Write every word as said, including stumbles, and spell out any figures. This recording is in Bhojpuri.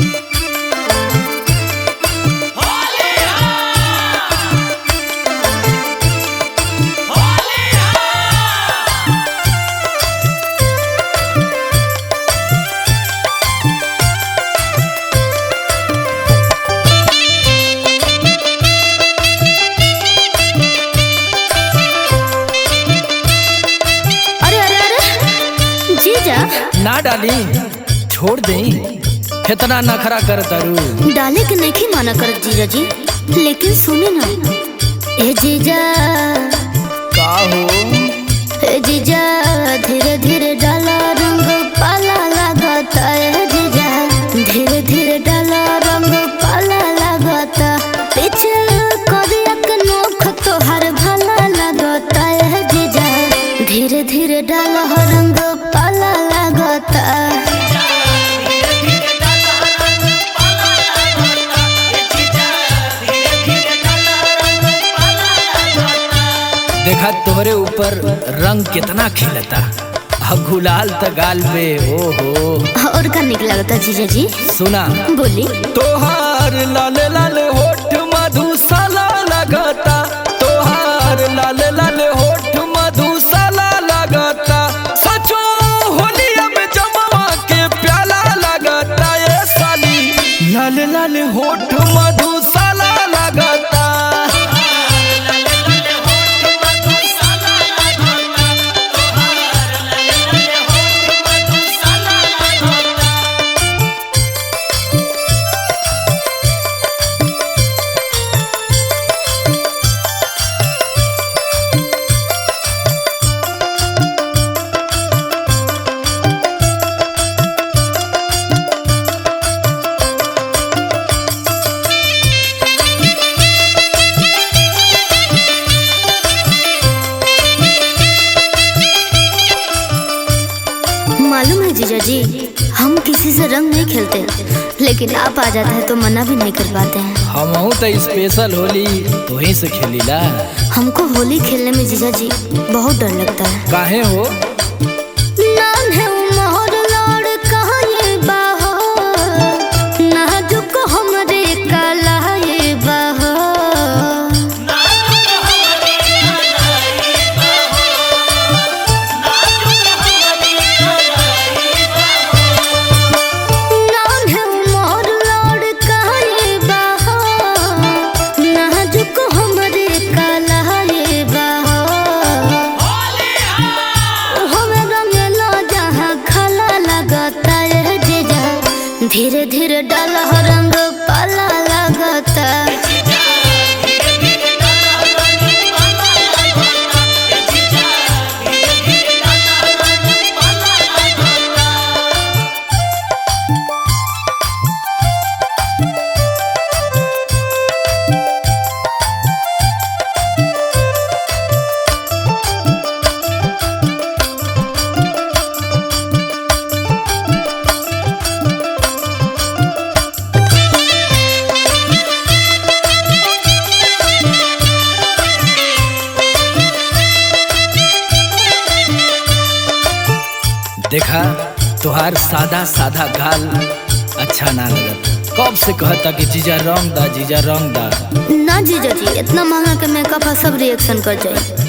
ना डाली छोड़ दे, इतना नखरा कर तारू। डाले के नहीं माना कर जीजा जी, लेकिन सुने ना ए जीजा। का हो ए जीजा धीरे धीरे डाला रंग पाला लगाता है जीजा, धीरे धीरे डाला रंग पाला लगाता, पीछे करिया के नोख तोहर भला लगाता है जीजा, धीरे धीरे डाला रंग पाला लगाता। देखा तोहरे ऊपर रंग कितना खिलता, अब गुलाल त गाल पे हो हो। और का निकला लगता जीजा जी? सुना बोली। तोहार लाल लाल होठ मधुशाला लगता, तोहार लाल लाल होठ मधुशाला लगता, सचो होलिया में जमवा के प्याला लगता, ये साली लाल लाल होठ मधुशाला लगता। मालूम है जीजा जी, हम किसी से रंग नहीं खेलते, लेकिन आप आ जाते हैं तो मना भी नहीं कर पाते हैं। हम तो स्पेशल होली वहीं से खेलीला। हमको होली खेलने में जीजा जी बहुत डर लगता है। काहे हो? नाम है उमर लड़ कहाँ ये बाहो, नाजुक हमरे काला ये बाहो, धीरे धीरे डाला रंग पाला लगता। देखा तुहार सादा सादा गाल अच्छा ना लगता, कब से कहता कि जीजा रंग दा, जीजा रंग दा। ना जीजा जी, इतना महंगा के मेकअप सब रिएक्शन कर जाए।